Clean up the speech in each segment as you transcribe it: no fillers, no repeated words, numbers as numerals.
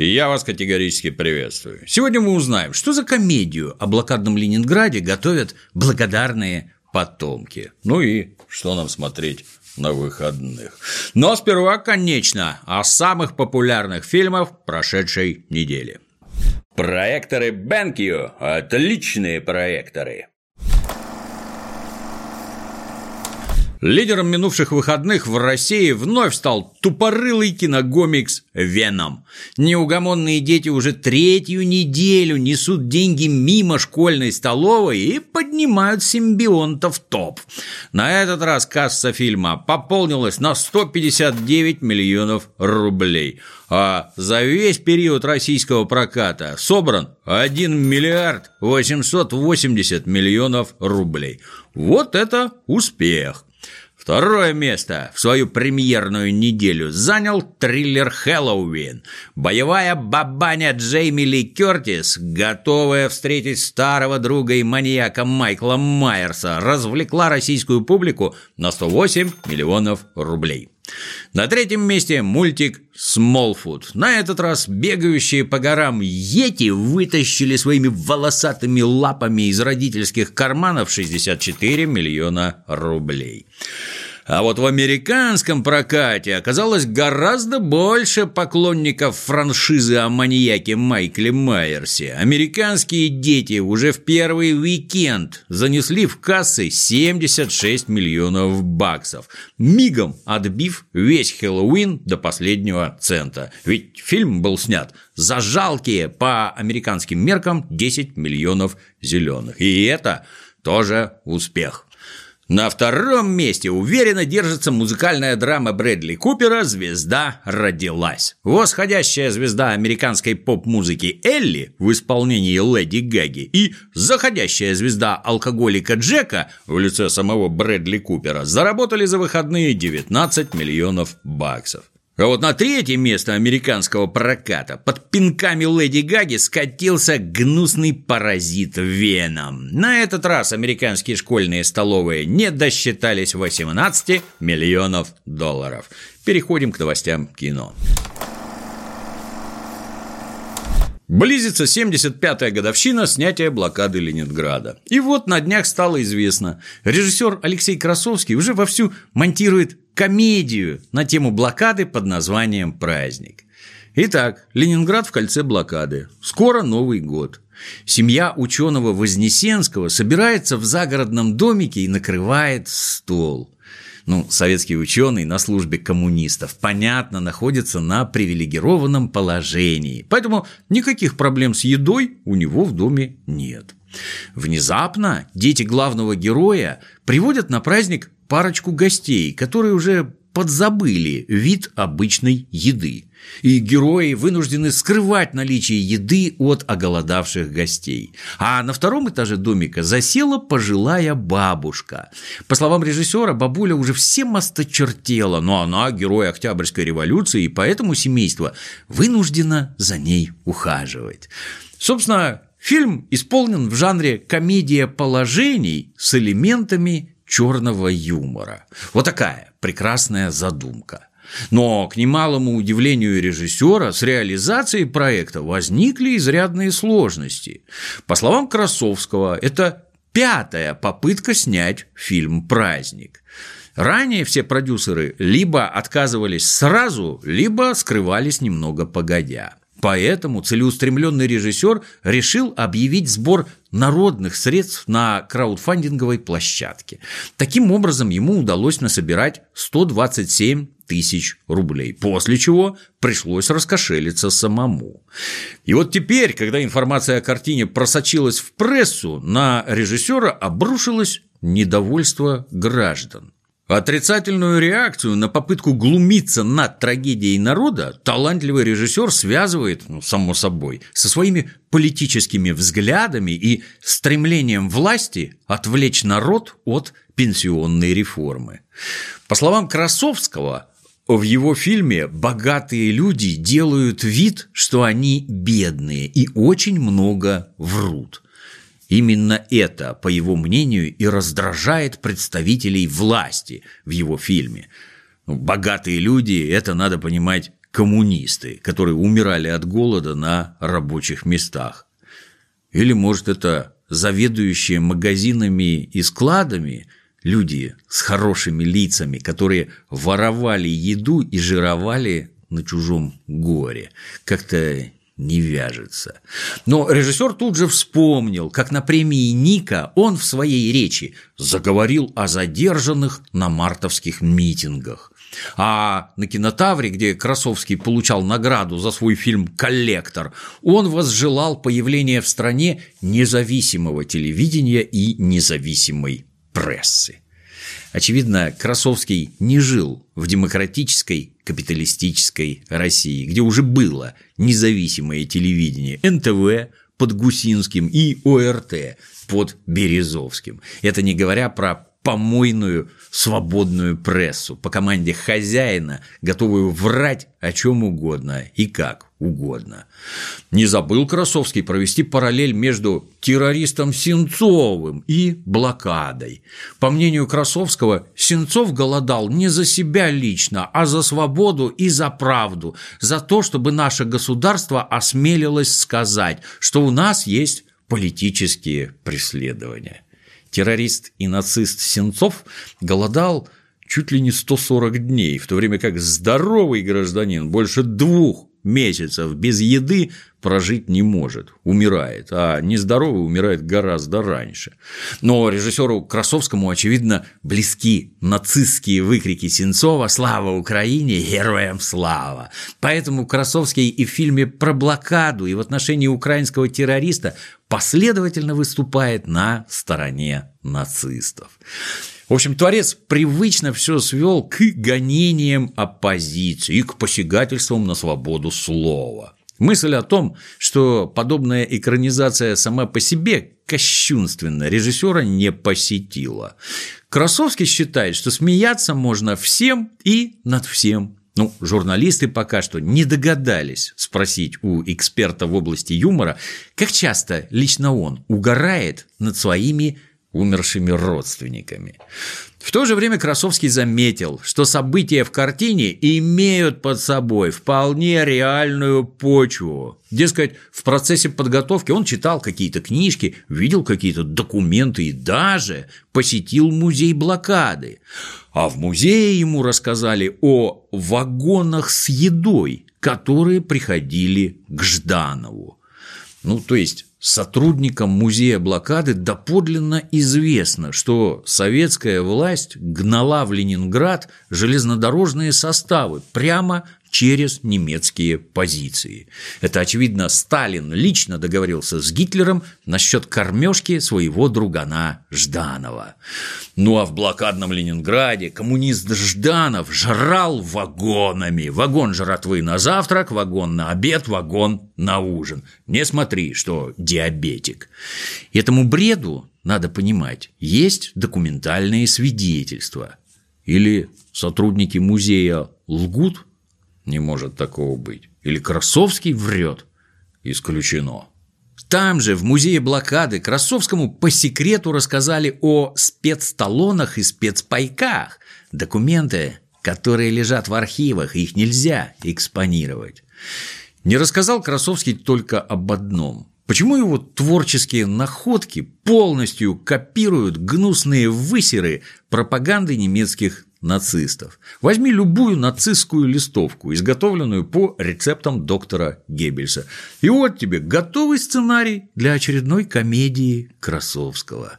Я вас категорически приветствую. Сегодня мы узнаем, что за комедию о блокадном Ленинграде готовят благодарные потомки. Ну и что нам смотреть на выходных. Но сперва, конечно, о самых популярных фильмах прошедшей недели. Проекторы BenQ – отличные проекторы. Лидером минувших выходных в России вновь стал тупорылый киногомикс «Веном». Неугомонные дети уже третью неделю несут деньги мимо школьной столовой и поднимают симбионта в топ. На этот раз касса фильма пополнилась на 159 миллионов рублей. А за весь период российского проката собран 1 миллиард 880 миллионов рублей. Вот это успех! Второе место в свою премьерную неделю занял триллер «Хэллоуин». Боевая бабаня Джейми Ли Кёртис, готовая встретить старого друга и маньяка Майкла Майерса, развлекла российскую публику на 108 миллионов рублей. На третьем месте мультик «Смолфут». На этот раз бегающие по горам йети вытащили своими волосатыми лапами из родительских карманов 64 миллиона рублей. А вот в американском прокате оказалось гораздо больше поклонников франшизы о маньяке Майкле Майерсе. Американские дети уже в первый уикенд занесли в кассы 76 миллионов баксов, мигом отбив весь Хэллоуин до последнего цента. Ведь фильм был снят за жалкие по американским меркам 10 миллионов зеленых. И это тоже успех. На втором месте уверенно держится музыкальная драма Брэдли Купера «Звезда родилась». Восходящая звезда американской поп-музыки Элли в исполнении Леди Гаги и заходящая звезда алкоголика Джека в лице самого Брэдли Купера заработали за выходные 19 миллионов баксов. А вот на третье место американского проката под пинками Леди Гаги скатился гнусный паразит «Веном». На этот раз американские школьные столовые не досчитались 18 миллионов долларов. Переходим к новостям кино. Близится 75-я годовщина снятия блокады Ленинграда. И вот на днях стало известно, режиссер Алексей Красовский уже вовсю монтирует комедию на тему блокады под названием «Праздник». Итак, Ленинград в кольце блокады. Скоро Новый год. Семья ученого Вознесенского собирается в загородном домике и накрывает стол. Советский ученый на службе коммунистов, понятно, находится на привилегированном положении, поэтому никаких проблем с едой у него в доме нет. Внезапно дети главного героя приводят на праздник парочку гостей, которые уже подзабыли вид обычной еды, и герои вынуждены скрывать наличие еды от оголодавших гостей. А на втором этаже домика засела пожилая бабушка. По словам режиссера, бабуля уже всем осточертела, но она герой Октябрьской революции, и поэтому семейство вынуждено за ней ухаживать. Собственно, фильм исполнен в жанре комедия положений с элементами черного юмора. Вот такая прекрасная задумка. Но, к немалому удивлению режиссера, с реализацией проекта возникли изрядные сложности. По словам Красовского, это 5-я попытка снять фильм «Праздник». Ранее все продюсеры либо отказывались сразу, либо скрывались немного погодя. Поэтому целеустремленный режиссер решил объявить сбор народных средств на краудфандинговой площадке. Таким образом, ему удалось насобирать 127 тысяч рублей, после чего пришлось раскошелиться самому. И вот теперь, когда информация о картине просочилась в прессу, на режиссера обрушилось недовольство граждан. Отрицательную реакцию на попытку глумиться над трагедией народа талантливый режиссер связывает, само собой, со своими политическими взглядами и стремлением власти отвлечь народ от пенсионной реформы. По словам Красовского, в его фильме богатые люди делают вид, что они бедные, и очень много врут. Именно это, по его мнению, и раздражает представителей власти в его фильме. Богатые люди – это, надо понимать, коммунисты, которые умирали от голода на рабочих местах. Или, может, это заведующие магазинами и складами люди с хорошими лицами, которые воровали еду и жировали на чужом горе. Как-то не вяжется. Но режиссер тут же вспомнил, как на премии Ника он в своей речи заговорил о задержанных на мартовских митингах. А на Кинотавре, где Красовский получал награду за свой фильм «Коллектор», он возжелал появления в стране независимого телевидения и независимой прессы. Очевидно, Красовский не жил в демократической капиталистической России, где уже было независимое телевидение НТВ под Гусинским и ОРТ под Березовским. Это не говоря про помойную свободную прессу по команде хозяина, готовую врать о чем угодно и как угодно. Не забыл Красовский провести параллель между террористом Сенцовым и блокадой. По мнению Красовского, Сенцов голодал не за себя лично, а за свободу и за правду, за то, чтобы наше государство осмелилось сказать, что у нас есть политические преследования. Террорист и нацист Сенцов голодал чуть ли не 140 дней, в то время как здоровый гражданин больше 2 месяцев без еды прожить не может, умирает, а нездоровый умирает гораздо раньше. Но режиссеру Красовскому, очевидно, близки нацистские выкрики Сенцова «Слава Украине! Героям слава!». Поэтому Красовский и в фильме про блокаду, и в отношении украинского террориста последовательно выступает на стороне нацистов. В общем, творец привычно все свел к гонениям оппозиции и к посягательствам на свободу слова. Мысль о том, что подобная экранизация сама по себе кощунственна, режиссера не посетила. Красовский считает, что смеяться можно всем и над всем. Журналисты пока что не догадались спросить у эксперта в области юмора, как часто лично он угорает над своими умершими родственниками. В то же время Красовский заметил, что события в картине имеют под собой вполне реальную почву. Дескать, в процессе подготовки он читал какие-то книжки, видел какие-то документы и даже посетил музей блокады. А в музее ему рассказали о вагонах с едой, которые приходили к Жданову. То есть сотрудникам музея блокады доподлинно известно, что советская власть гнала в Ленинград железнодорожные составы прямо через немецкие позиции. Это, очевидно, Сталин лично договорился с Гитлером насчет кормежки своего другана Жданова. А в блокадном Ленинграде коммунист Жданов жрал вагонами. Вагон жратвы на завтрак, вагон на обед, вагон на ужин. Не смотри, что диабетик. Этому бреду, надо понимать, есть документальные свидетельства. Или сотрудники музея лгут? Не может такого быть. Или Красовский врет? Исключено. Там же, в музее блокады, Красовскому по секрету рассказали о спецталонах и спецпайках. Документы, которые лежат в архивах, их нельзя экспонировать. Не рассказал Красовский только об одном. Почему его творческие находки полностью копируют гнусные высеры пропаганды немецких нацистов? Возьми любую нацистскую листовку, изготовленную по рецептам доктора Геббельса, и вот тебе готовый сценарий для очередной комедии Красовского.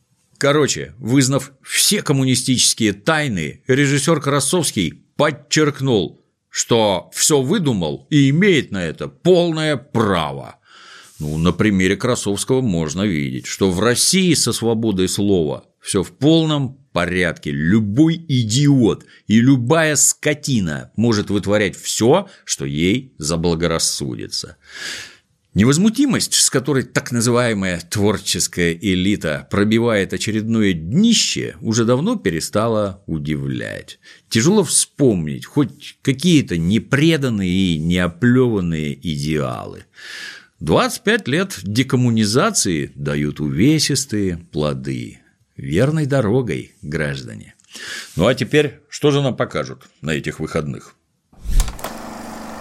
Вызнав все коммунистические тайны, режиссер Красовский подчеркнул, что все выдумал и имеет на это полное право. На примере Красовского можно видеть, что в России со свободой слова все в полном порядке. Любой идиот и любая скотина может вытворять все, что ей заблагорассудится. Невозмутимость, с которой так называемая творческая элита пробивает очередное днище, уже давно перестала удивлять. Тяжело вспомнить хоть какие-то непреданные и неоплеванные идеалы. 25 лет декоммунизации дают увесистые плоды. Верной дорогой, граждане. А теперь что же нам покажут на этих выходных?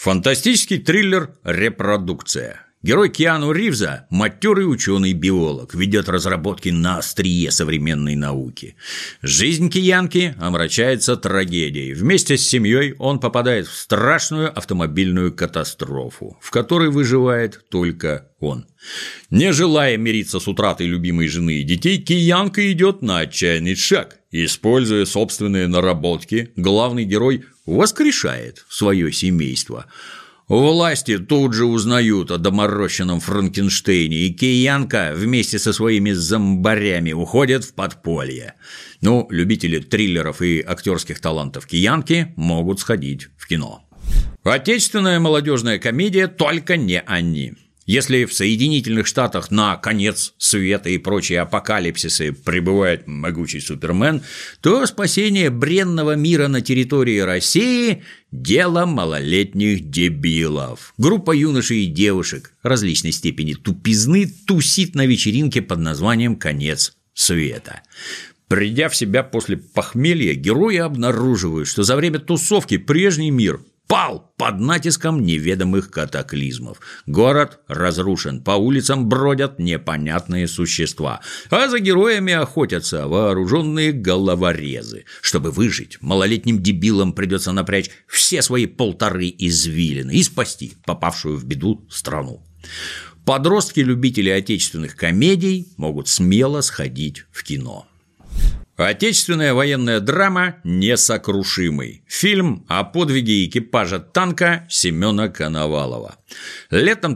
Фантастический триллер «Репродукция». Герой Киану Ривза – матерый ученый-биолог, ведет разработки на острие современной науки. Жизнь киянки омрачается трагедией. Вместе с семьей он попадает в страшную автомобильную катастрофу, в которой выживает только он. Не желая мириться с утратой любимой жены и детей, киянка идет на отчаянный шаг. Используя собственные наработки, главный герой воскрешает свое семейство. Власти тут же узнают о доморощенном Франкенштейне, и киянка вместе со своими зомбарями уходит в подполье. Любители триллеров и актерских талантов киянки могут сходить в кино. Отечественная молодежная комедия «Только не они». Если в Соединительных Штатах на конец света и прочие апокалипсисы прибывает могучий Супермен, то спасение бренного мира на территории России – дело малолетних дебилов. Группа юношей и девушек различной степени тупизны тусит на вечеринке под названием «Конец света». Придя в себя после похмелья, герои обнаруживают, что за время тусовки прежний мир пал под натиском неведомых катаклизмов. Город разрушен, по улицам бродят непонятные существа, а за героями охотятся вооруженные головорезы. Чтобы выжить, малолетним дебилам придется напрячь все свои 1,5 извилины и спасти попавшую в беду страну. Подростки-любители отечественных комедий могут смело сходить в кино. Отечественная военная драма «Несокрушимый». Фильм о подвиге экипажа танка Семена Коновалова. Летом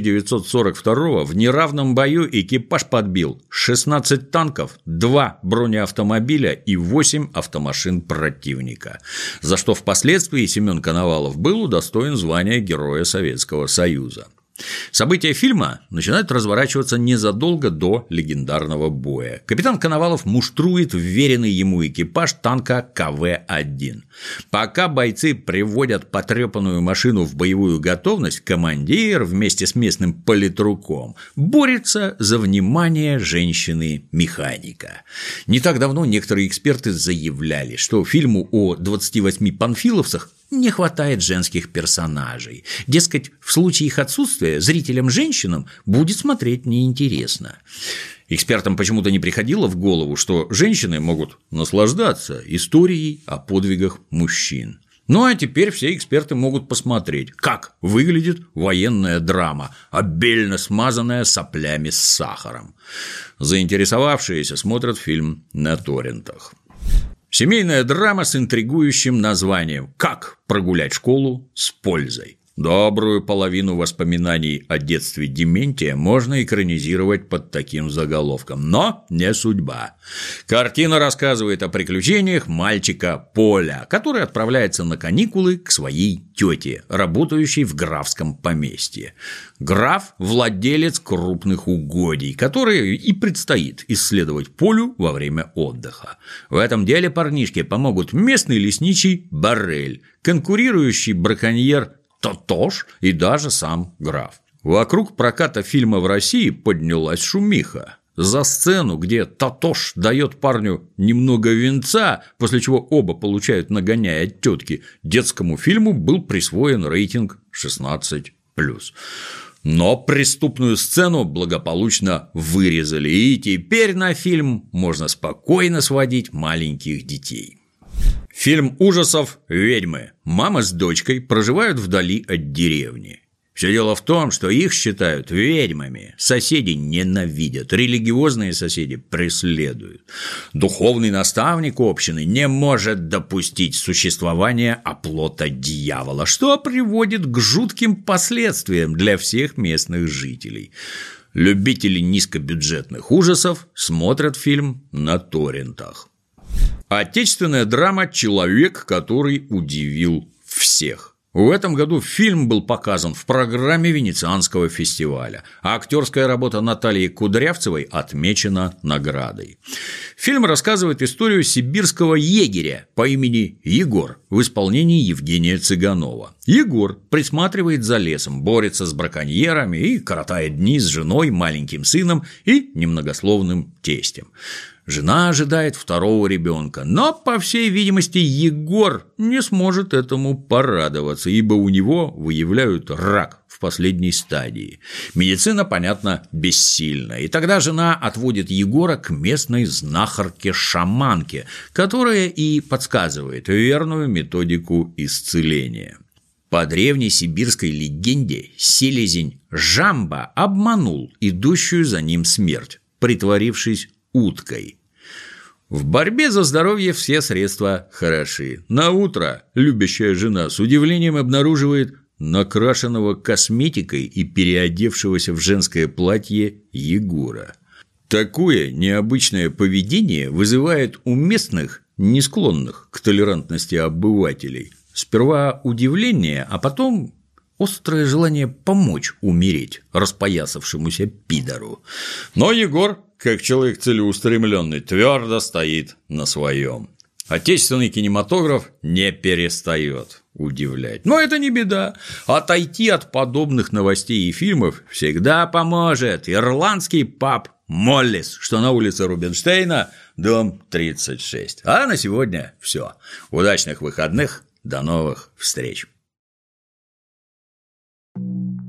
1942-го в неравном бою экипаж подбил 16 танков, 2 бронеавтомобиля и 8 автомашин противника, за что впоследствии Семен Коновалов был удостоен звания Героя Советского Союза. События фильма начинают разворачиваться незадолго до легендарного боя. Капитан Коновалов муштрует вверенный ему экипаж танка КВ-1. Пока бойцы приводят потрепанную машину в боевую готовность, командир вместе с местным политруком борется за внимание женщины-механика. Не так давно некоторые эксперты заявляли, что фильму о 28 панфиловцах не хватает женских персонажей. Дескать, в случае их отсутствия зрителям-женщинам будет смотреть неинтересно. Экспертам почему-то не приходило в голову, что женщины могут наслаждаться историей о подвигах мужчин. А теперь все эксперты могут посмотреть, как выглядит военная драма, обильно смазанная соплями с сахаром. Заинтересовавшиеся смотрят фильм на торрентах. Семейная драма с интригующим названием «Как прогулять школу с пользой». Добрую половину воспоминаний о детстве Дементия можно экранизировать под таким заголовком, но не судьба. Картина рассказывает о приключениях мальчика Поля, который отправляется на каникулы к своей тете, работающей в графском поместье. Граф – владелец крупных угодий, которые и предстоит исследовать Полю во время отдыха. В этом деле парнишке помогут местный лесничий Боррель, конкурирующий браконьер Тотош и даже сам граф. Вокруг проката фильма в России поднялась шумиха. За сцену, где Тотош дает парню немного винца, после чего оба получают нагоняй от тетки, детскому фильму был присвоен рейтинг 16+. Но преступную сцену благополучно вырезали, и теперь на фильм можно спокойно сводить маленьких детей. Фильм ужасов «Ведьмы». Мама с дочкой проживают вдали от деревни. Все дело в том, что их считают ведьмами. Соседи ненавидят, религиозные соседи преследуют. Духовный наставник общины не может допустить существования оплота дьявола, что приводит к жутким последствиям для всех местных жителей. Любители низкобюджетных ужасов смотрят фильм на торрентах. Отечественная драма «Человек, который удивил всех». В этом году фильм был показан в программе Венецианского фестиваля, а актерская работа Натальи Кудрявцевой отмечена наградой. Фильм рассказывает историю сибирского егеря по имени Егор в исполнении Евгения Цыганова. Егор присматривает за лесом, борется с браконьерами и коротает дни с женой, маленьким сыном и немногословным тестем. Жена ожидает второго ребенка, но, по всей видимости, Егор не сможет этому порадоваться, ибо у него выявляют рак в последней стадии. Медицина, понятно, бессильна, и тогда жена отводит Егора к местной знахарке-шаманке, которая и подсказывает верную методику исцеления. По древней сибирской легенде селезень Жамба обманул идущую за ним смерть, притворившись уткой. В борьбе за здоровье все средства хороши. Наутро любящая жена с удивлением обнаруживает накрашенного косметикой и переодевшегося в женское платье Егора. Такое необычное поведение вызывает у местных, не склонных к толерантности обывателей, сперва удивление, а потом острое желание помочь умереть распоясавшемуся пидору. Но Егор, как человек целеустремленный, твердо стоит на своем. Отечественный кинематограф не перестает удивлять. Но это не беда. Отойти от подобных новостей и фильмов всегда поможет ирландский паб «Моллис», что на улице Рубинштейна, дом 36. А на сегодня все. Удачных выходных. До новых встреч.